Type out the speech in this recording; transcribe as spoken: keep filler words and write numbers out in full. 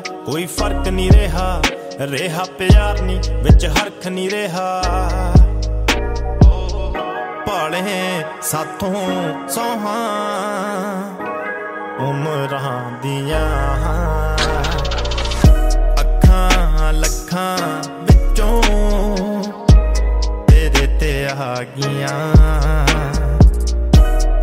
कोई फर्क नहीं रहा, रेहा प्यार नी विच हरख नहीं रहा। पाले साथों सोहां उमरां दियां, अखां लखां विचों तेरे ते आ गियां।